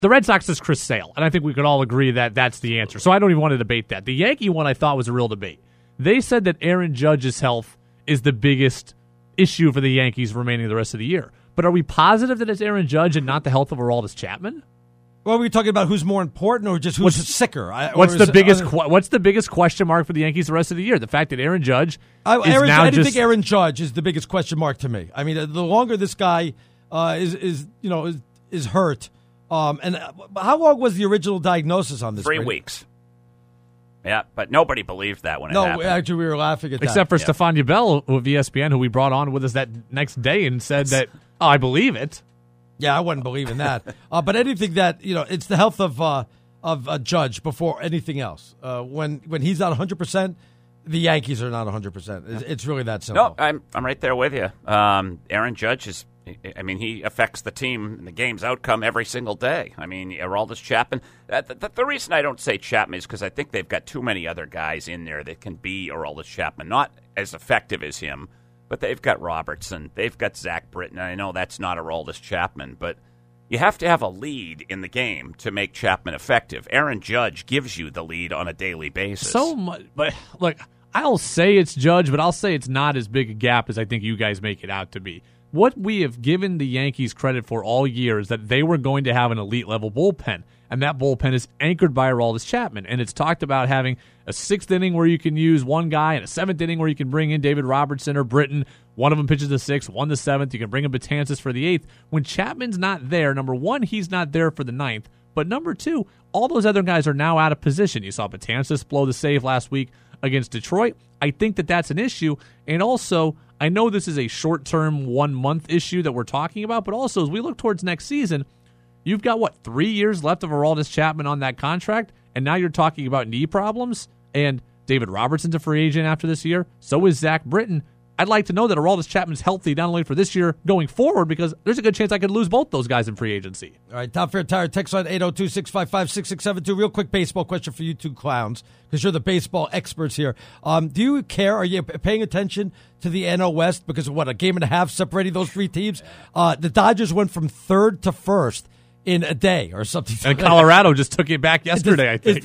The Red Sox is Chris Sale, and I think we could all agree that that's the answer. So I don't even want to debate that. The Yankee one I thought was a real debate. They said that Aaron Judge's health is the biggest issue for the Yankees remaining the rest of the year. But are we positive that it's Aaron Judge and not the health of Aroldis Chapman? Well, are we talking about who's more important or just who's sicker? What's the biggest question mark for the Yankees the rest of the year? The fact that Aaron Judge I didn't think Aaron Judge is the biggest question mark to me. I mean, the longer this guy is hurt, and how long was the original diagnosis on this? 3 weeks. Yeah, but nobody believed that when it happened. No, actually, we were laughing at that. Except for Stefan Ubel of ESPN, who we brought on with us that next day and said that, I believe it. Yeah, I wouldn't believe in that. But anything that, it's the health of Judge before anything else. When he's not 100%, the Yankees are not 100%. It's really that simple. No, I'm right there with you. Aaron Judge is, he affects the team and the game's outcome every single day. I mean, Aroldis Chapman. The reason I don't say Chapman is because I think they've got too many other guys in there that can be Aroldis Chapman. Not as effective as him, but they've got Robertson. They've got Zach Britton. I know that's not Aroldis Chapman, but you have to have a lead in the game to make Chapman effective. Aaron Judge gives you the lead on a daily basis. So much, but look, I'll say it's Judge, but I'll say it's not as big a gap as I think you guys make it out to be. What we have given the Yankees credit for all year is that they were going to have an elite-level bullpen, and that bullpen is anchored by Aroldis Chapman. And it's talked about having a 6th inning where you can use one guy and a 7th inning where you can bring in David Robertson or Britton. One of them pitches the 6th, one the 7th. You can bring in Betances for the 8th. When Chapman's not there, number one, he's not there for the 9th. But number two, all those other guys are now out of position. You saw Betances blow the save last week against Detroit. I think that that's an issue. And also, I know this is a short-term 1-month issue that we're talking about, but also as we look towards next season, you've got, 3 years left of Aroldis Chapman on that contract, and now you're talking about knee problems, and David Robertson's a free agent after this year. So is Zach Britton. I'd like to know that Aroldis Chapman's healthy not only for this year going forward, because there's a good chance I could lose both those guys in free agency. All right, Top Fair Tire, text line 802-655-6672. Real quick baseball question for you two clowns, because you're the baseball experts here. Do you care? Are you paying attention to the NL West? Because of a game and a half separating those three teams? The Dodgers went from 3rd to 1st in a day or something. And Colorado just took it back yesterday, I think.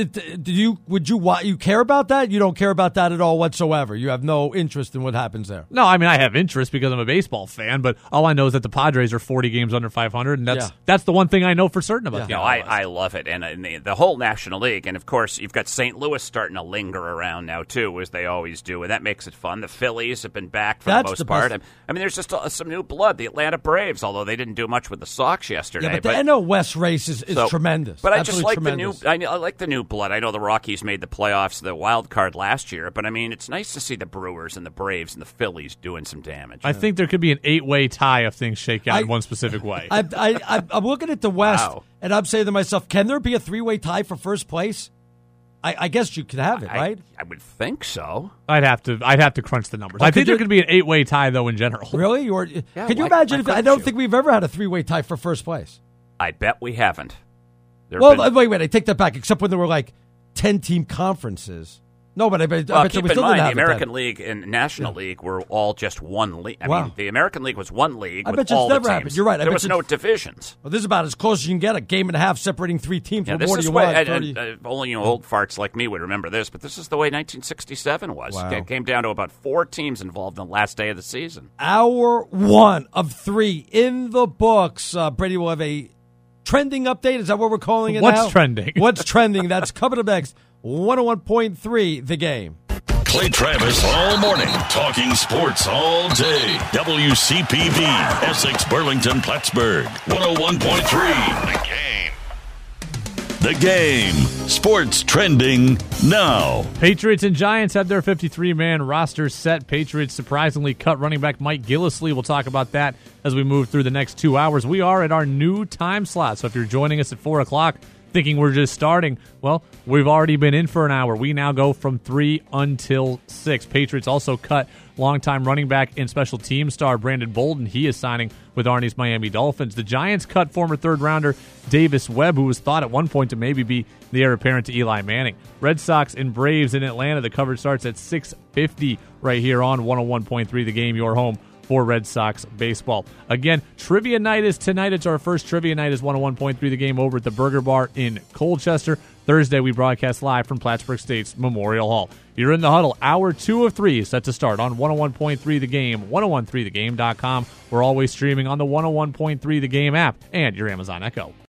Would you care about that? You don't care about that at all whatsoever. You have no interest in what happens there. No, I have interest because I'm a baseball fan, but all I know is that the Padres are 40 games under 500, and that's the one thing I know for certain about. Yeah. I love it, and the whole National League, and of course you've got St. Louis starting to linger around now too, as they always do, and that makes it fun. The Phillies have been back for the most part. There's just some new blood. The Atlanta Braves, although they didn't do much with the Sox yesterday. Yeah, but the NL West race is tremendous. But I just like tremendous. I like the new blood. I know the Rockies made the playoffs, the wild card last year, but it's nice to see the Brewers and the Braves and the Phillies doing some damage. I think there could be an 8-way tie if things shake out in one specific way. I'm looking at the West, and I'm saying to myself, can there be a 3-way tie for first place? I guess you could have it, right? I would think so. I'd have to crunch the numbers. I think there could be an 8-way tie though in general. Really? Can you imagine? I don't think we've ever had a 3-way tie for first place. I bet we haven't. Wait, I take that back. Except when there were 10-team conferences. No, but I bet keep we in still mind, didn't have the American League and National League were all just one league. The American League was one league with all the teams. Happened. You're right. There was no divisions. Well, this is about as close as you can get. A game and a half separating 3 teams. Yeah, this is way, only old farts like me would remember this, but this is the way 1967 was. Wow. It came down to about 4 teams involved in the last day of the season. Hour 1 of 3 in the books. Brady will have a trending update. Is that what we're calling it now? What's trending? What's trending? That's coming up next. 101.3 The Game. Clay Travis all morning, talking sports all day. WCPV, Essex, Burlington, Plattsburgh, 101.3. The Game. The Game. Sports trending now. Patriots and Giants have their 53-man roster set. Patriots surprisingly cut running back Mike Gillislee. We'll talk about that as we move through the next 2 hours. We are at our new time slot, so if you're joining us at 4 o'clock, thinking we're just starting, well, we've already been in for an hour. We now go from 3 until 6. Patriots also cut longtime running back and special team star Brandon Bolden. He is signing with Arnie's Miami Dolphins. The Giants cut former third-rounder Davis Webb, who was thought at one point to maybe be the heir apparent to Eli Manning. Red Sox and Braves in Atlanta. The coverage starts at 6:50 right here on 101.3 The Game, your home for Red Sox baseball. Again, trivia night is tonight. It's our first trivia night as 101.3 The Game over at the Burger Bar in Colchester. Thursday, we broadcast live from Plattsburgh State's Memorial Hall. You're in the huddle. Hour 2 of 3 is set to start on 101.3 The Game, 1013thegame.com. We're always streaming on the 101.3 The Game app and your Amazon Echo.